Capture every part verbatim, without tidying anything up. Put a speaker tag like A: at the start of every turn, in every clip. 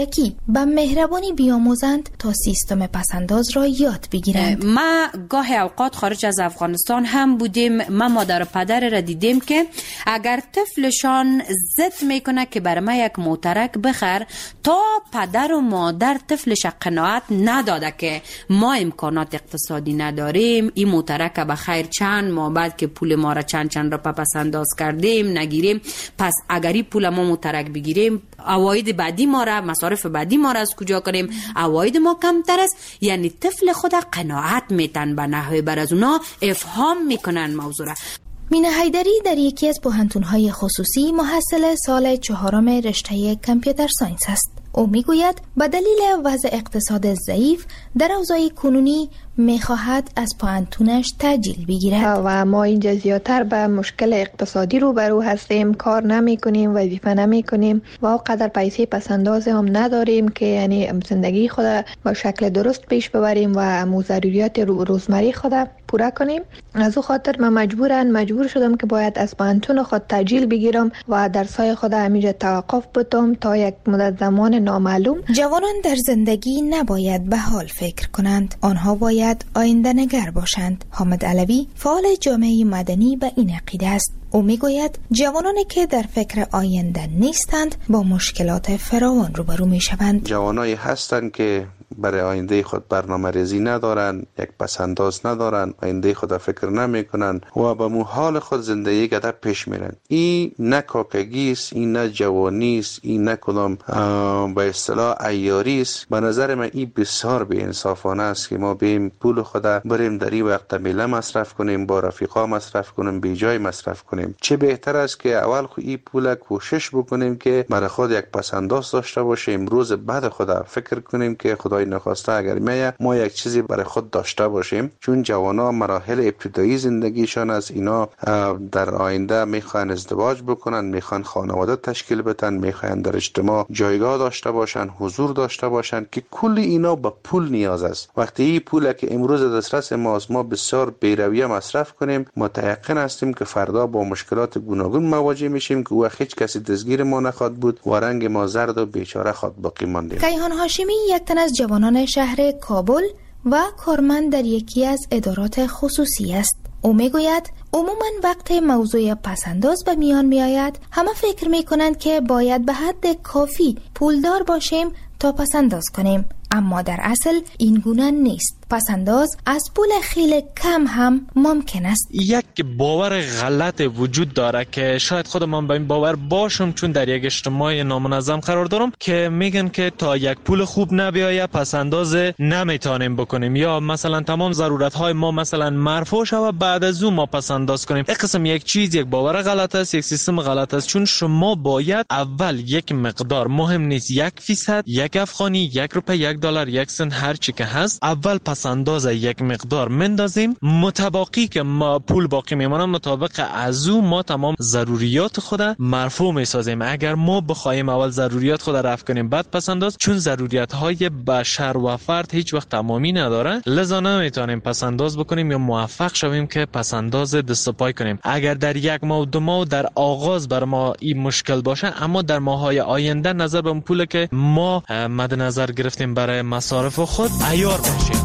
A: کی با مهربانی بیاموزند تا سیستم پسنداز را یاد بگیرند.
B: ما گاهی اوقات خارج از افغانستان هم بودیم، ما مادر و پدر را دیدیم که اگر طفلشان ضد میکنه که بر ما یک موترک بخر، تا پدر و مادر طفلش قناعت نداده که ما امکانات اقتصادی نداریم، این موترک به خیر چند ماه بعد که پول ما را چند چند را پسنداز کردیم نگیریم، پس اگر این پول ما موترک بگیریم عواید بعدی ما را، مصارف بعدی ما را از کجا کنیم؟ عواید ما کمتر است. یعنی طفل خود قناعت میتن به نحوه بر از اونا افهام میکنن موضوع را.
A: مینا حیدری در یکی از پوهنتون‌های خصوصی محصل سال چهارم رشته کامپیوتر ساینس است. او میگوید به دلیل وضع اقتصاد ضعیف در اوضاع کنونی میخواهد از پوهنتونش تأجیل بگیرد
C: و ما اینجا زیادتر به مشکل اقتصادی روبرو هستیم، کار نمی کنیم، وظیفه نمی کنیم و اونقدر پیسه پسنداز هم نداریم که یعنی زندگی خود با شکل درست پیش ببریم و مو ضروریات روزمره خود پورا کنیم. از او خاطر من مجبورن مجبور شدم که باید از پوهنتون خود تأجیل بگیرم و درسای خود همینجا توقف بدم تا یک مدت زمان نامعلوم.
A: جوانان در زندگی نباید به حال فکر کنند، آنها باید آینده نگر باشند. حامد علوی فعال جامعه مدنی به این عقیده است. او میگوید جوانانی که در فکر آینده نیستند با مشکلات فراوان روبرو میشوند.
D: جوانایی هستند که برای آینده خود برنامه ریزی ندارن، یک پسنداز ندارن، آینده خود فکر نمی کنن و به مو حال خود زندگی گذر پیش میرن. این نه کاکگی است، این نه جوانی است، این نه کدام به اصطلاح عیاری است. به نظر من این بسیار بی انصافانه است که ما بیم پول خود بریم در این وقت میله مصرف کنیم، با رفیقا مصرف کنیم، بی جای مصرف کنیم. چه بهتر است که اول خود این پول کوشش بکنیم که برای خود یک پسنداز داشته باشیم، روز بعد خود فکر کنیم که خدای نخواسته اگر میه ما یک چیزی برای خود داشته باشیم. چون جوانا مراحل ابتدایی زندگیشان از اینا در آینده میخوان ازدواج بکنن، میخوان خانواده تشکیل بدن، میخوان در اجتماع جایگاه داشته باشن، حضور داشته باشن که کل اینا به پول نیاز است. وقتی این پول که امروز دسترس ماست ما بسیار بی‌رویه مصرف کنیم، متيقن هستیم که فردا با مشکلات گوناگون مواجه میشیم که وقت هیچ کسی دستگیر ما نخواد بود و رنگ ما زرد و بیچاره خود باقی ماندیم.
A: کیهان هاشمی یک تن از جوانان شهر کابل و کارمند در یکی از ادارات خصوصی است. او میگوید عموما وقت موضوع پسنداز به میان می آید همه فکر می کنند که باید به حد کافی پولدار باشیم تا پسنداز کنیم، اما در اصل این گونه نیست. پسنداز از پول خیلی کم هم ممکن است.
E: یک باور غلط وجود داره که شاید خود من به این باور باشم، چون در یک اجتماع نامنظم قرار دارم که میگن که تا یک پول خوب نبیایه پسنداز نمیتونیم بکنیم، یا مثلا تمام ضرورت های ما مثلا مرفوع شود بعد از اون ما پسنداز کنیم. این قسم یک چیز یک باور غلط است، یک سیستم غلط است. چون شما باید اول یک مقدار، مهم نیست یک فیصد، یک افغانی، یک روپیه، یک دلار، یک سنت، هر چی که هست، اول پسنداز یک مقدار مندازیم، متباقی که ما پول باقی میمونه مطابق از او ما تمام ضروریات خود مرفوع میسازیم. اگر ما بخوایم اول ضروریات خود رفع کنیم بعد پسنداز، چون ضروریات های بشر و فرد هیچ وقت تمامی نداره، لذا نمیتونیم پسنداز بکنیم یا موفق شویم که پسنداز دست و پای کنیم. اگر در یک ماه و دو ماه در آغاز بر ما این مشکل باشه، اما در ماهای آینده نظر به پول که ما مد نظر گرفتیم برای مصارف خود عیار باشیم.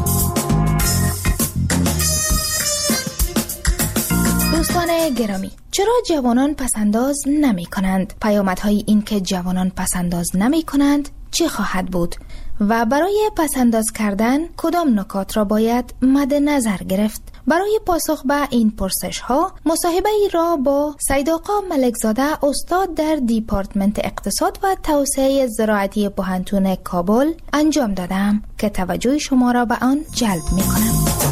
A: دوستان گرامی، چرا جوانان پسنداز نمی کنند؟ پیامدهای این که جوانان پسنداز نمی کنند چه خواهد بود؟ و برای پسنداز کردن کدام نکات را باید مد نظر گرفت؟ برای پاسخ به این پرسش ها مصاحبه ای را با سید آقا ملکزاده استاد در دیپارتمنت اقتصاد و توسعه زراعتی پوهنتون کابل انجام دادم که توجه شما را به آن جلب می کنم.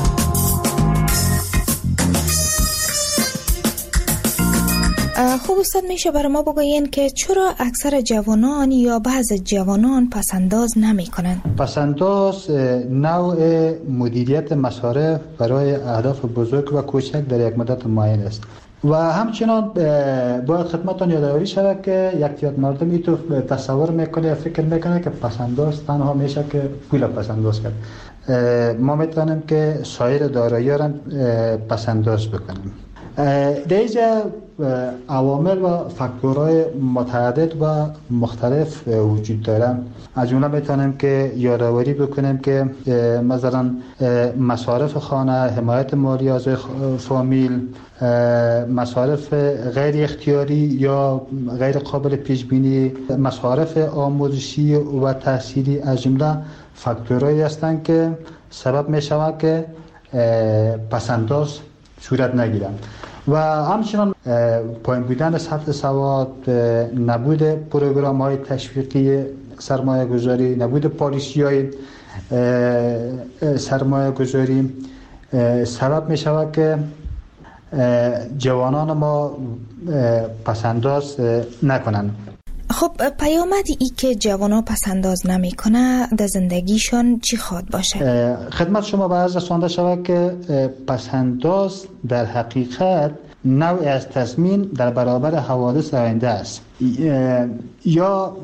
A: خوب استاد، میشه برای ما بگوین که چرا اکثر جوانان یا بعض جوانان پسنداز نمی کنند؟
F: پسنداز نوع مدیریت مصارف برای اهداف بزرگ و کوچک در یک مدت معین است و همچنان باید خدمتتان یادآوری شود که یک تعداد مردم اینطور تصور میکنه، فکر میکنه که پسنداز تنها میشه که پول پسنداز کرد. ما میتونیم که سایر دارایی را پسنداز بکنیم. در اینجا عوامل و فاکتورهای متعدد و مختلف وجود دارن. از جمله میتونیم که یادآوری بکنیم که مثلا مصارف خانه، حمایت مالی از فامیل، مصارف غیر اختیاری یا غیر قابل پیش بینی، مصارف آموزشی و تحصیلی از جمله فاکتورهایی هستند که سبب میشود که پسنداز صورت نگیرند. و همچنان پایین بودن سطح سواد، نبود پروگرام های تشویقی سرمایه گذاری، نبود پالیسی های سرمایه گذاری سبب می شود که جوانان ما پسنداز نکنند.
A: خب پیامدی ای که جوانان پسنداز نمی کنه در زندگیشان چی خواد باشه؟
F: خدمت شما به عرض رسانده شود که پسنداز در حقیقت نوع از تضمین در برابر حوادث آینده است. یا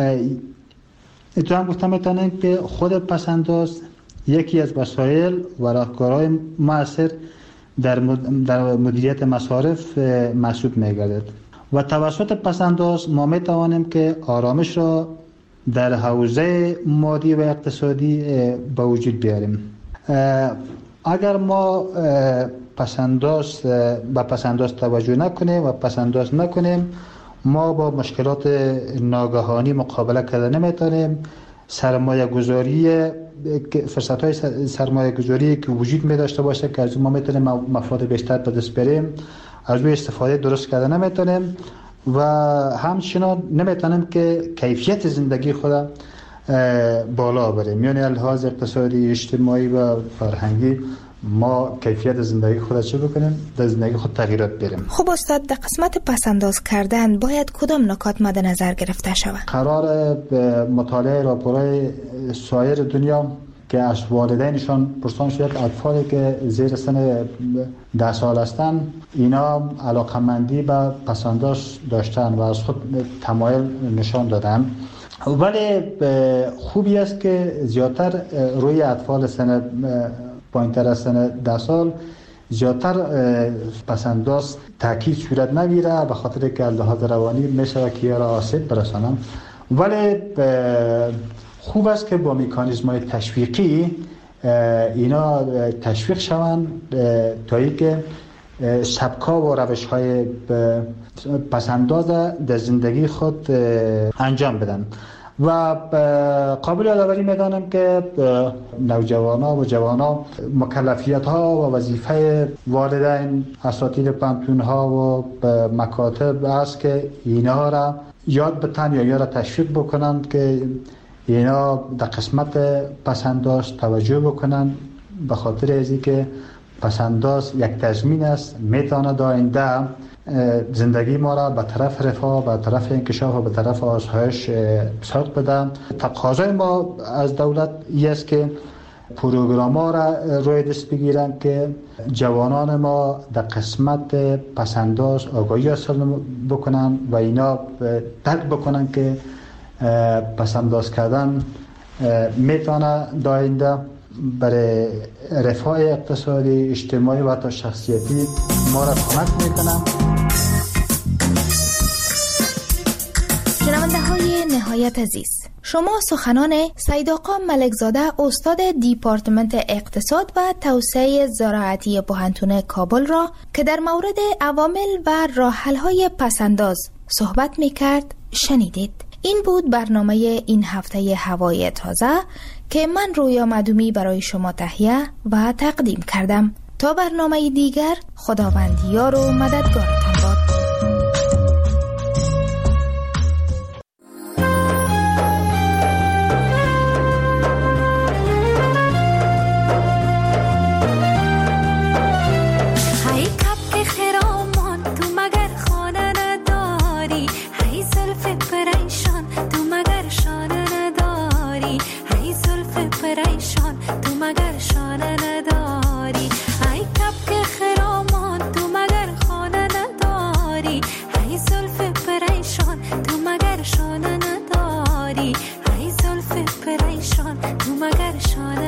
F: اتفاقا گفتم میتونیم که خود پسنداز یکی از وسایل و راهکارهای مؤثر در در مدیریت مصارف محسوب میگردد و توسط پسنداز ما میتوانیم که آرامش را در حوزه مادی و اقتصادی به وجود بیاریم. اگر ما پسنداز به پسنداز توجه نکنیم و پسنداز نکنیم، ما با مشکلات ناگهانی مقابله کردن نمیتونیم. سرمایه گذاری، فرصت های سرمایه گذاری که وجود می داشته باشه که از ما میتونیم مفاد بیشتر به دست بریم، از روی استفاده درست کردن نمیتونیم و همچنان نمیتونیم که کیفیت زندگی خود بالا بریم. یعنی لحاظ اقتصادی، اجتماعی و فرهنگی ما کیفیت زندگی خود چه بکنیم؟ در زندگی خود تغییرات بریم.
A: خب استاد، در قسمت پسنداز کردن باید کدام نکات مد نظر گرفته شود؟
F: قرار مطالعه راپورهای سایر دنیا که از والدینشان پرسان شد اطفالی که زیر سن ده سال هستند اینا علاقمندی به پسنداز داشتن و از خود تمایل نشان دادن، ولی خوبی است که زیادتر روی اطفال سن پایین‌تر از سن ده سال زیادتر پسنداز تاکید صورت نگیره، به خاطر که لحاظ روانی میشه که را آسیب برسانن. ولی خوب است که با مکانیزم‌های تشویقی اینا تشویق شوند تا اینکه سبک‌ها و روش‌های پسنداز در زندگی خود انجام بدن. و قابل یادآوری می‌دانم که نوجوانان و جوانان مکلفیت‌ها و وظیفه والدین، اساتید پانتون‌ها و مکاتب است که اینا را یاد بتن یا یا را تشویق بکنند که اینا در قسمت پسنداز توجه بکنند، به خاطر از اینکه پسنداز یک تضمین است، میتواند آینده زندگی ما را به طرف رفاه، به طرف انکشاف و به طرف آسایش سوق بده. تقاضای ما از دولت این است که پروگرام ها را روی دست بگیرن که جوانان ما در قسمت پسنداز آگاهی حاصل بکنن و اینا درک بکنن که پسنداز کردن میتونه داینده برای رفاه اقتصادی، اجتماعی و حتی شخصیتی ما را کمک میکنن.
A: شنونده های نهایت عزیز، شما سخنان سید آقا ملکزاده استاد دیپارتمنت اقتصاد و توسعه زراعتی پوهنتون کابل را که در مورد عوامل و راه‌حل‌های پسنداز صحبت میکرد شنیدید. این بود برنامه این هفته هوای تازه که من رویا مدومی برای شما تهیه و تقدیم کردم. تا برنامه دیگر، خداوند یار و مددگارتان باد.
G: تو مگر شانه